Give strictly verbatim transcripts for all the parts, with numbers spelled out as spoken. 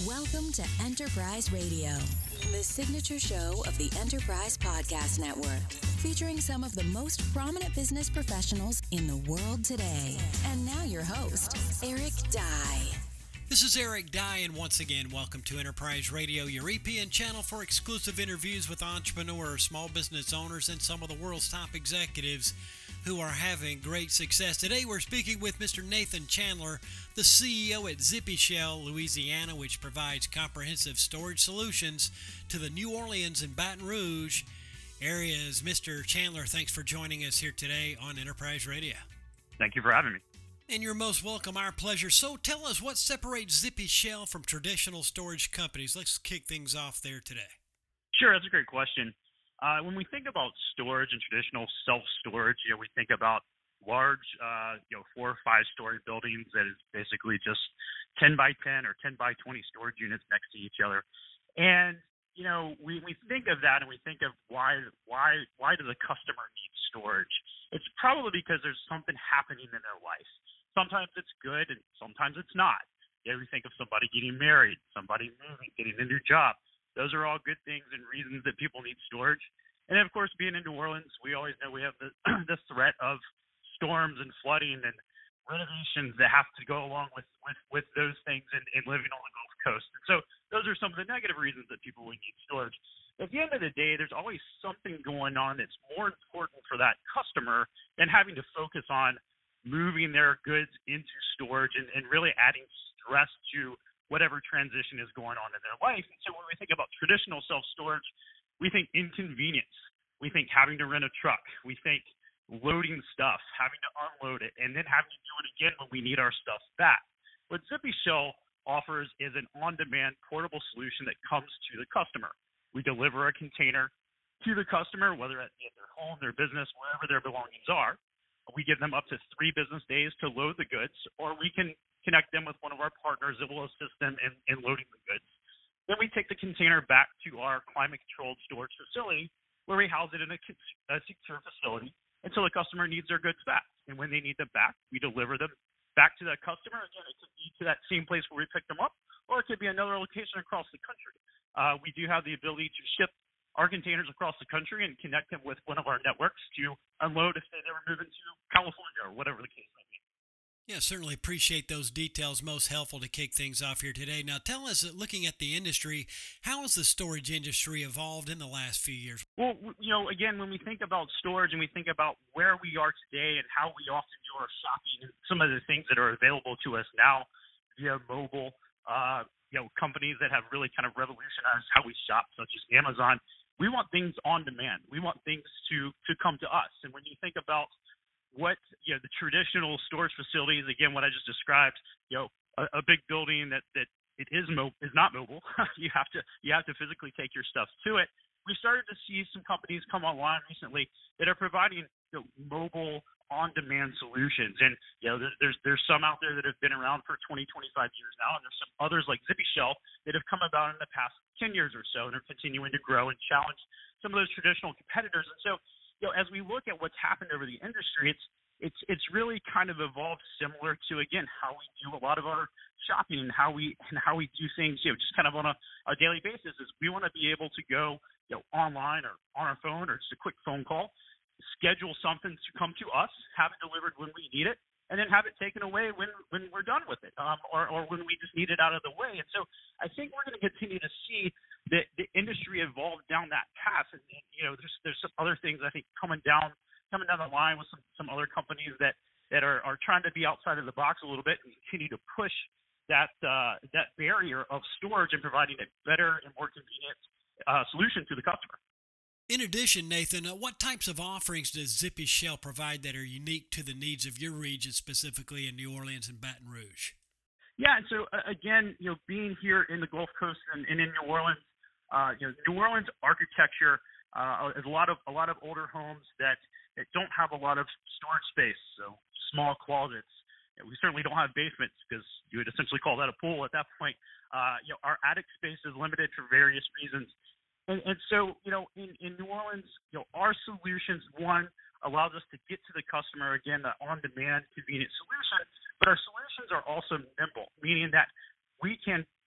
Welcome to Enterprise Radio, the signature show of the Enterprise Podcast Network, featuring some of the most prominent business professionals in the world today. And now your host, Eric Dye. This is Eric Dye, and once again, welcome to Enterprise Radio, your E P N channel for exclusive interviews with entrepreneurs, small business owners, and some of the world's top executives who are having great success. Today, we're speaking with Mister Nathan Chandler, the C E O at ZippyShell, Louisiana, which provides comprehensive storage solutions to the New Orleans and Baton Rouge areas. Mister Chandler, thanks for joining us here today on Enterprise Radio. Thank you for having me. And you're most welcome. Our pleasure. So tell us, what separates ZippyShell from traditional storage companies? Let's kick things off there today. Sure, that's a great question. Uh, when we think about storage and traditional self-storage, you know, we think about large, uh, you know, four or five story buildings that is basically just ten by ten or ten by twenty storage units next to each other. And, you know, we, we think of that and we think of why, why, why does the customer need storage? It's probably because there's something happening in their life. Sometimes it's good and sometimes it's not. You know, we think of somebody getting married, somebody moving, getting a new job. Those are all good things and reasons that people need storage. And of course, being in New Orleans, we always know we have the, the threat of storms and flooding and renovations that have to go along with, with, with those things and, and living on the Gulf Coast. And so those are some of the negative reasons that people would need storage. At the end of the day, there's always something going on that's more important for that customer than having to focus on moving their goods into storage and, and really adding stress to whatever transition is going on in their life. And so when we think about traditional self-storage, we think inconvenience. We think having to rent a truck. We think loading stuff, having to unload it, and then having to do it again when we need our stuff back. What ZippyShell offers is an on-demand portable solution that comes to the customer. We deliver a container to the customer, whether at their home, their business, wherever their belongings are. We give them up to three business days to load the goods, or we can connect them with one of our partners that will assist them in, in loading the goods. Then we take the container back to our climate-controlled storage facility, where we house it in a, a secure facility until the customer needs their goods back. And when they need them back, we deliver them back to that customer. Again, it could be to that same place where we picked them up, or it could be another location across the country. Uh, we do have the ability to ship our containers across the country and connect them with one of our networks to unload if they ever move into California or whatever the case may be. Yeah, certainly appreciate those details. Most helpful to kick things off here today. Now, tell us, looking at the industry, how has the storage industry evolved in the last few years? Well, you know, again, when we think about storage and we think about where we are today and how we often do our shopping and some of the things that are available to us now via mobile, uh, you know, companies that have really kind of revolutionized how we shop, such as Amazon. We want things on demand. We want things to, to come to us. And when you think about what, you know, the traditional storage facilities, again, what I just described, you know, a, a big building that, that it is mo- is not mobile. you have to you have to physically take your stuff to it. We started to see some companies come online recently that are providing, you know, mobile on-demand solutions. And, you know, there's, there's there's some out there that have been around for twenty, twenty-five years now, and there's some others like ZippyShell that have come about in the past ten years or so and are continuing to grow and challenge some of those traditional competitors. And so, you know, as we look at what's happened over the industry, it's it's it's really kind of evolved similar to, again, how we do a lot of our shopping and how we and how we do things, you know, just kind of on a, a daily basis. Is we want to be able to go, you know, online or on our phone or just a quick phone call, schedule something to come to us, have it delivered when we need it, and then have it taken away when, when we're done with it, um, or, or when we just need it out of the way. And so I think we're going to continue to see the, the industry evolve down that path. And, and you know, there's there's some other things I think coming down coming down the line with some, some other companies that, that are, are trying to be outside of the box a little bit and continue to push that uh, that barrier of storage and providing a better and more convenient uh, solution to the customer. In addition, Nathan, uh, what types of offerings does ZippyShell provide that are unique to the needs of your region, specifically in New Orleans and Baton Rouge? Yeah, and so uh, again, you know, being here in the Gulf Coast and, and in New Orleans, uh, you know, New Orleans architecture uh, is a lot of a lot of older homes that, that don't have a lot of storage space, so small closets. You know, we certainly don't have basements because you would essentially call that a pool at that point. Uh, you know, our attic space is limited for various reasons. And, and so, you know, in, in New Orleans, you know, our solutions, one, allows us to get to the customer, again, the on-demand, convenient solution, but our solutions are also nimble, meaning that we can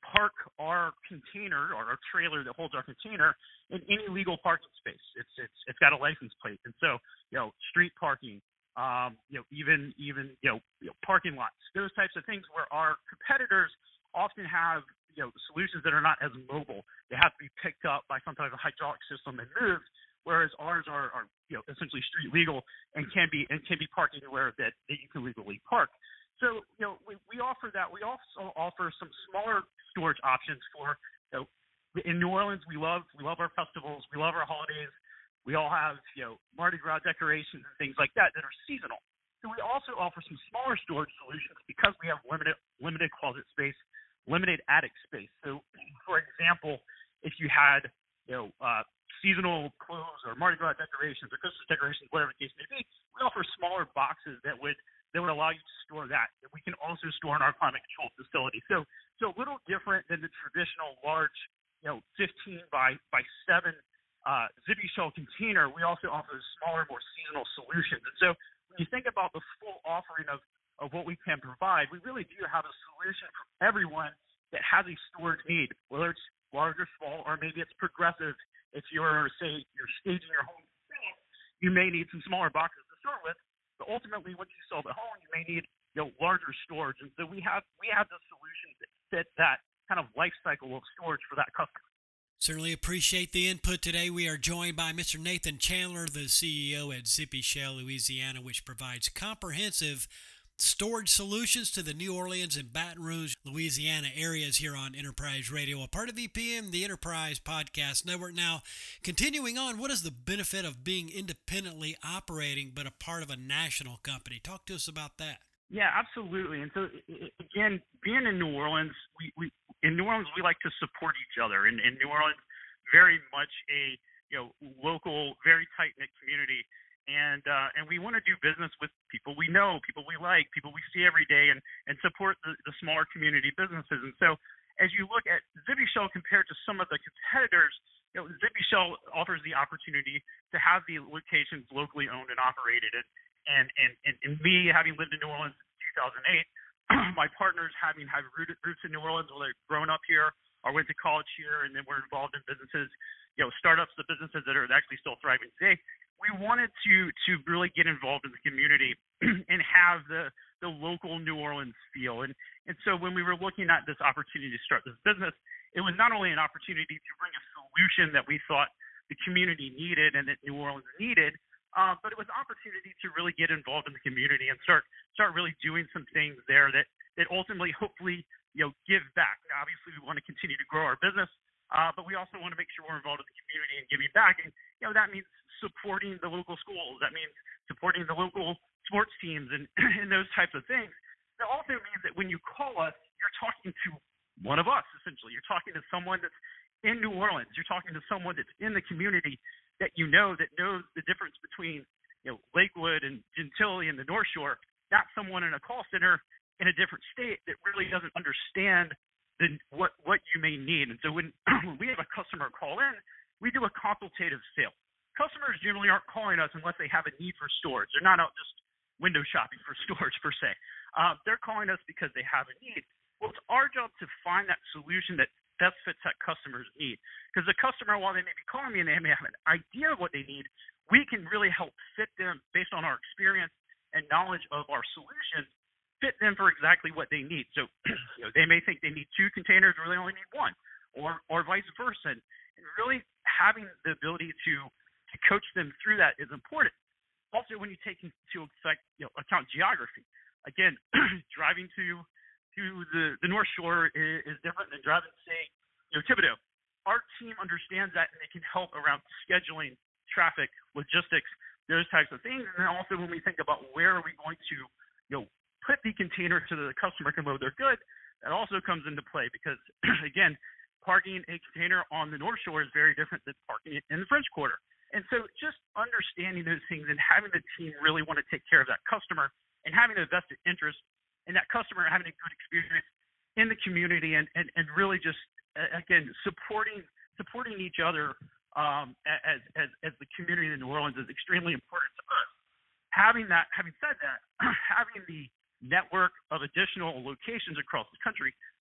park our container or our trailer that holds our container in any legal parking space. It's it's it's got a license plate, and so you know, street parking, um, you know, even even you know, you know, parking lots, those types of things where our competitors often have you know solutions that are not as mobile. They have to be picked up by some type of hydraulic system and moved, whereas ours are, are you know essentially street legal and can be and can be parked anywhere that, that you can legally park. So, you know, we, we offer that. We also offer some smaller storage options for, you know, in New Orleans, we love, we love our festivals. We love our holidays. We all have, you know, Mardi Gras decorations and things like that that are seasonal. So we also offer some smaller storage solutions because we have limited, limited closet space, limited attic space. So, for example, if you had, you know, uh, seasonal clothes or Mardi Gras decorations or Christmas decorations, whatever the case may be, we offer smaller boxes that would that would allow you to store that. That we can also store in our climate control facility. So, so a little different than the traditional large, you know, fifteen by by seven uh, Zippy Shell container. We also offer smaller, more seasonal solutions. And so, when you think about the full offering of of what we can provide, we really do have a solution for everyone that has a storage need, whether it's large or small, or maybe it's progressive. If you're, say, you're staging your home, you may need some smaller boxes to start with. But ultimately, once you sell the home, you may need you know larger storage, and so we have we have the solutions that fit that kind of life cycle of storage for that customer. Certainly appreciate the input today. We are joined by Mister Nathan Chandler, the C E O at Zippy Shell Louisiana, which provides comprehensive storage solutions to the New Orleans and Baton Rouge, Louisiana areas here on Enterprise Radio, a part of E P M, the Enterprise Podcast Network. Now, continuing on, what is the benefit of being independently operating but a part of a national company? Talk to us about that. Yeah, absolutely. And so, again, being in New Orleans, we, we in New Orleans, we like to support each other. And in New Orleans, very much a you know local, very tight-knit community. And uh, and we want to do business with people we know, people we like, people we see every day, and, and support the, the smaller community businesses. And so as you look at Zippy Shell compared to some of the competitors, you know, Zippy Shell offers the opportunity to have the locations locally owned and operated. And, and, and, and, and me, having lived in New Orleans in two thousand eight, my partners having had roots in New Orleans, where they've grown up here or went to college here, and then we're involved in businesses, you know, startups, the businesses that are actually still thriving today. We wanted to to really get involved in the community and have the the local New Orleans feel. And and so when we were looking at this opportunity to start this business, it was not only an opportunity to bring a solution that we thought the community needed and that New Orleans needed, uh, but it was an opportunity to really get involved in the community and start start really doing some things there that that ultimately, hopefully, you know, give back. Now, obviously, we want to continue to grow our business, uh, but we also want to make sure we're involved in the community and giving back. And you know, that means supporting the local schools. That means supporting the local sports teams and, and those types of things. That also means that when you call us, you're talking to one of us, essentially. You're talking to someone that's in New Orleans. You're talking to someone that's in the community that you know, that knows the difference between you know Lakewood and Gentilly and the North Shore, not someone in a call center in a different state that really doesn't understand the, what, what you may need. And so when we have a customer call in, we do a consultative sale. Customers generally aren't calling us unless they have a need for storage. They're not out just window shopping for storage per se. Uh, they're calling us because they have a need. Well, it's our job to find that solution that best fits that customer's need. Because the customer, while they may be calling me and they may have an idea of what they need, we can really help fit them based on our experience and knowledge of our solution, fit them for exactly what they need. So you know, they may think they need two containers or they only need one, or or vice versa. And really having the ability to to coach them through that is important. Also, when you take into effect, you know, account geography, again, driving to to the, the North Shore is, is different than driving, say, you know, Thibodaux. Our team understands that, and they can help around scheduling, traffic, logistics, those types of things. And then also when we think about where are we going to, you know, put the container so that the customer can load their goods, that also comes into play because, again, parking a container on the North Shore is very different than parking it in the French Quarter. And so just understanding those things and having the team really want to take care of that customer and having a vested interest in that customer having a good experience in the community and, and, and really just, again, supporting supporting each other um, as, as as the community in New Orleans is extremely important to us. Having that, having said that, having the network of additional locations across the country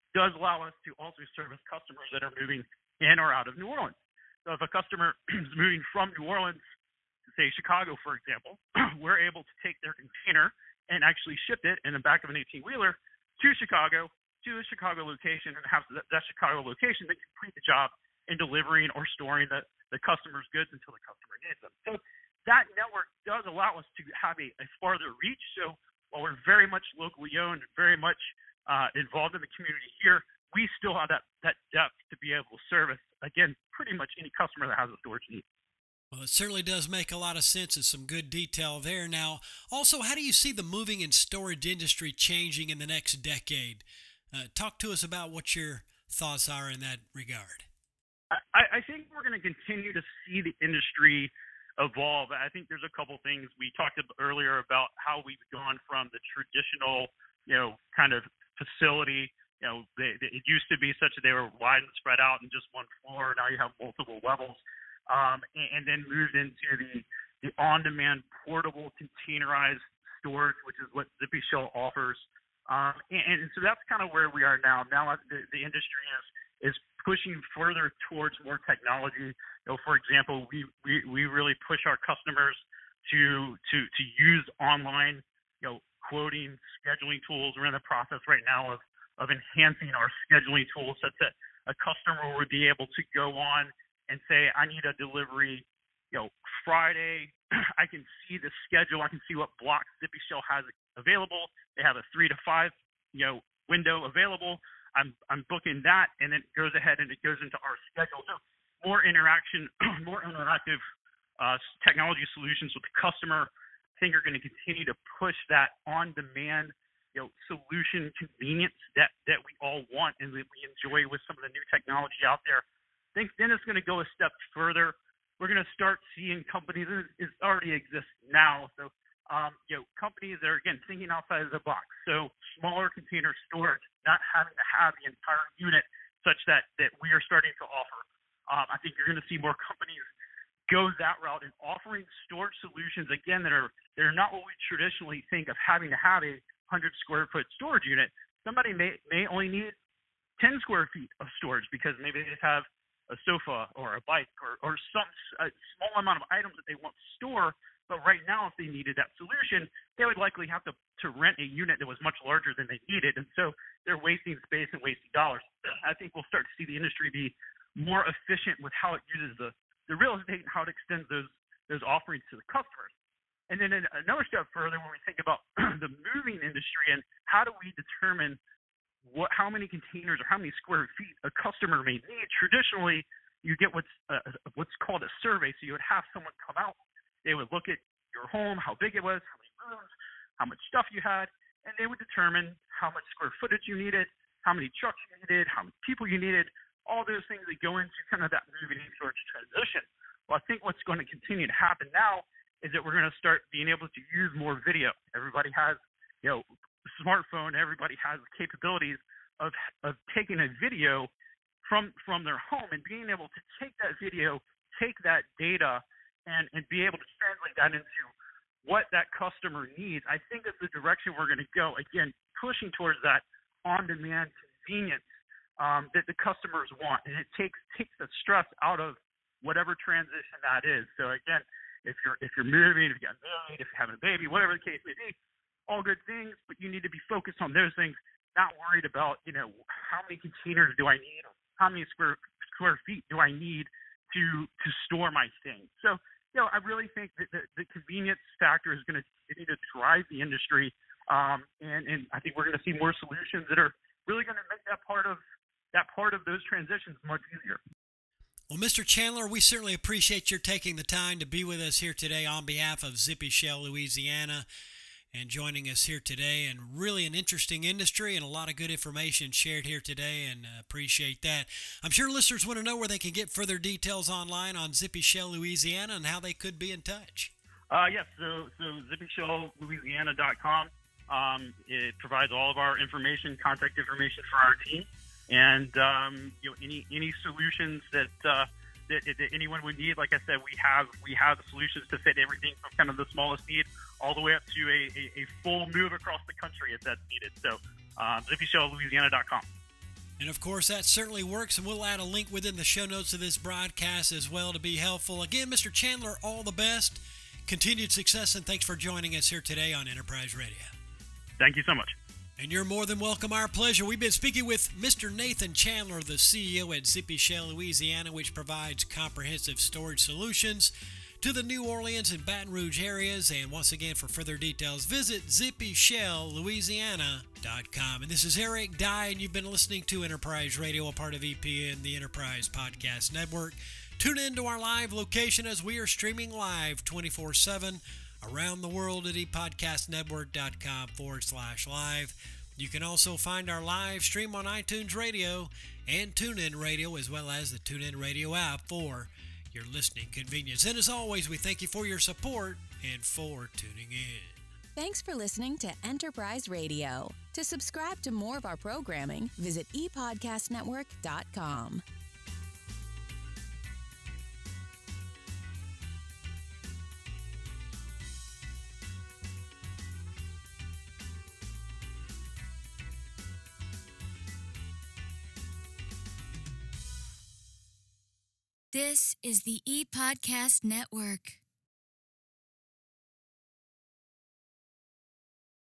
does allow us to also service customers that are moving in or out of New Orleans. So if a customer is moving from New Orleans to, say, Chicago, for example, we're able to take their container and actually ship it in the back of an eighteen-wheeler to Chicago, to a Chicago location, and have that, that Chicago location then complete the job in delivering or storing the, the customer's goods until the customer needs them. So that network does allow us to have a, a farther reach. So while we're very much locally owned, very much uh, involved in the community here, we still have that, that depth to be able to service, again, pretty much any customer that has a storage need. Well, it certainly does make a lot of sense and some good detail there. Now, also, how do you see the moving and storage industry changing in the next decade? Uh, talk to us about what your thoughts are in that regard. I, I think we're going to continue to see the industry evolve. I think there's a couple things. We talked earlier about how we've gone from the traditional, you know, kind of facility. You know, they, they, it used to be such that they were wide and spread out in just one floor. Now you have multiple levels. Um, and, and then moved into the, the on-demand portable containerized storage, which is what ZippyShell offers. Um, and, and so that's kind of where we are now. Now the, the industry is, is pushing further towards more technology. You know, for example, we, we, we really push our customers to, to, to use online, you know, quoting, scheduling tools. We're in the process right now of, of enhancing our scheduling tools such that a customer would be able to go on and say, I need a delivery, you know, Friday. I can see the schedule. I can see what blocks ZippyShell has available. They have a three to five, you know, window available. I'm I'm booking that, and then it goes ahead and it goes into our schedule. So more interaction, more interactive uh, technology solutions with the customer, I think are going to continue to push that on-demand, you know, solution convenience that that we all want and that we enjoy with some of the new technology out there. I think then it's going to go a step further. We're going to start seeing companies, it already exists now, so um, you know, companies that are, again, thinking outside of the box. So smaller container storage, not having to have the entire unit such that, that we are starting to offer. Um, I think you're going to see more companies go that route and offering storage solutions, again, that are, that are not what we traditionally think of having to have a one hundred square foot storage unit. Somebody may, may only need ten square feet of storage because maybe they have a sofa or a bike or, or some a small amount of items that they want to store. But right now, if they needed that solution, they would likely have to, to rent a unit that was much larger than they needed. And so they're wasting space and wasting dollars. I think we'll start to see the industry be more efficient with how it uses the, the real estate and how it extends those, those offerings to the customers. And then another step further, when we think about the moving industry and how do we determine what, how many containers or how many square feet a customer may need. Traditionally, you get what's uh, what's called a survey. So you would have someone come out, they would look at your home, how big it was, how many rooms, how much stuff you had, and they would determine how much square footage you needed, how many trucks you needed, how many people you needed, all those things that go into kind of that moving and storage transition. Well, I think what's going to continue to happen now is that we're going to start being able to use more video. Everybody has, you know, smartphone, everybody has the capabilities of of taking a video from from their home and being able to take that video, take that data, and, and be able to translate that into what that customer needs. I think that's the direction we're going to go. Again, pushing towards that on-demand convenience um, that the customers want, and it takes takes the stress out of whatever transition that is. So again, if you're if you're moving, if you got married, if you're having a baby, whatever the case may be, all good things, but you need to be focused on those things, not worried about, you know, how many containers do I need, or how many square square feet do I need to to store my things. So, you know, I really think that the, the convenience factor is going to continue to drive the industry, um, and, and I think we're going to see more solutions that are really going to make that part of that part of those transitions much easier. Well, Mister Chandler, we certainly appreciate your taking the time to be with us here today on behalf of ZippyShell Louisiana, and joining us here today, and really an interesting industry and a lot of good information shared here today, and uh, appreciate that. I'm sure listeners want to know where they can get further details online on ZippyShell Louisiana and how they could be in touch. Uh, yes, so, so zippy shell louisiana dot com. Um, it provides all of our information, contact information for our team, and um, you know, any any solutions that uh, That, that anyone would need. Like I said, we have we have the solutions to fit everything from kind of the smallest need all the way up to a, a, a full move across the country if that's needed. So, um, zippy shell louisiana dot com. And of course, that certainly works, and we'll add a link within the show notes of this broadcast as well to be helpful. Again, Mister Chandler, all the best, continued success, and thanks for joining us here today on Enterprise Radio. Thank you so much. And you're more than welcome. Our pleasure. We've been speaking with Mister Nathan Chandler, the C E O at Zippy Shell, Louisiana, which provides comprehensive storage solutions to the New Orleans and Baton Rouge areas. And once again, for further details, visit zippy shell louisiana dot com. And this is Eric Dye, and you've been listening to Enterprise Radio, a part of E P N, the Enterprise Podcast Network. Tune in to our live location as we are streaming live twenty-four seven around the world at epodcastnetwork.com forward slash live. You can also find our live stream on iTunes Radio and TuneIn Radio, as well as the TuneIn Radio app for your listening convenience. And as always, we thank you for your support and for tuning in. Thanks for listening to Enterprise Radio. To subscribe to more of our programming, visit e podcast network dot com. This is the ePodcast Network.